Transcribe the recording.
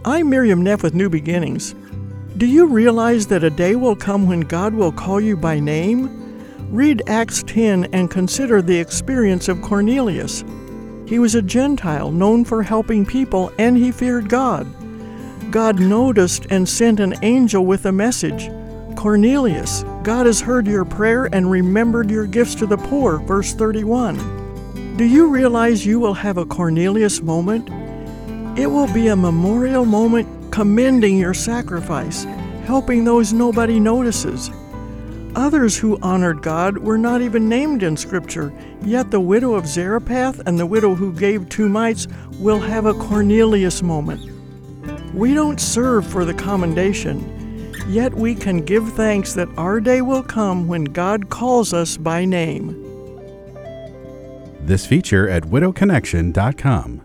I'm Miriam Neff with New Beginnings. Do you realize that a day will come when God will call you by name? Read Acts 10 and consider the experience of Cornelius. He was a Gentile known for helping people, and he feared God. God noticed and sent an angel with a message. Cornelius, God has heard your prayer and remembered your gifts to the poor, verse 31. Do you realize you will have a Cornelius moment? It will be a memorial moment commending your sacrifice, helping those nobody notices. Others who honored God were not even named in Scripture, yet the widow of Zarephath and the widow who gave 2 mites will have a Cornelius moment. We don't serve for the commendation, yet we can give thanks that our day will come when God calls us by name. This feature at widowconnection.com.